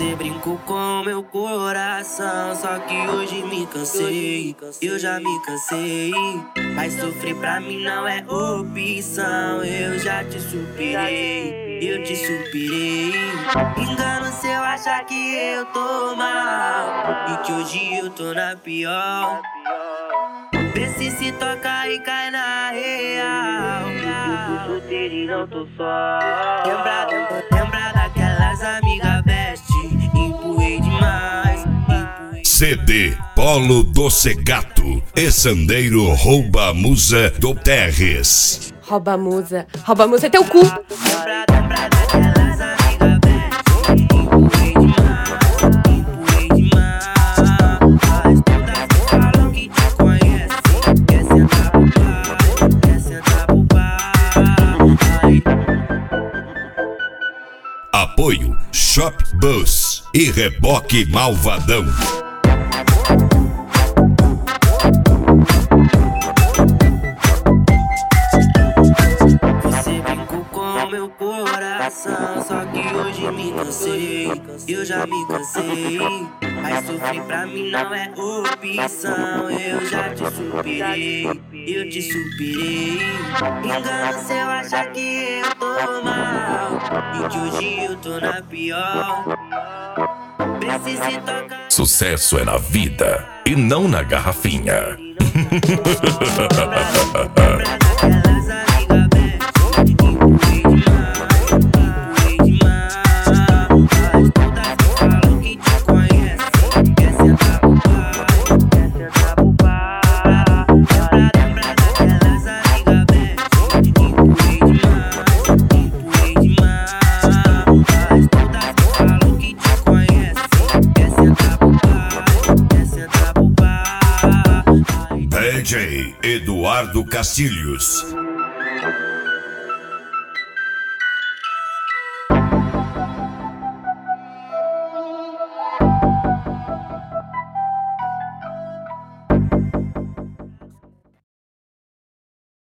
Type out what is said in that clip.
Você brincou com meu coração, só que hoje me cansei. Eu já me cansei, mas sofrer pra mim não é opção. Eu já te superei, eu te superei. Engano se eu achar que eu tô mal e que hoje eu tô na pior. Vê se toca e cai na real. Eu tô solteiro e não tô só. Lembra daquelas amigas best? Empurrei demais. CD Polo Doce Gato e Sandeiro Rouba a Musa do Terres. Rouba a musa é teu cu. Lembra daquelas amigas best? Empurrei demais. Mas todas falam que te conhecem. Quer sentar pro pai. Apoio Shop Bus e Reboque Malvadão. Você brincou com meu coração, só que hoje me cansei. Eu já me cansei, mas sofrer pra mim não é opção. Eu já te superei, eu te superei. Engano se eu achar que eu tô mal e que hoje eu tô na pior. Precise tocar. Sucesso é na vida e não na garrafinha. DJ Eduardo Castilhos.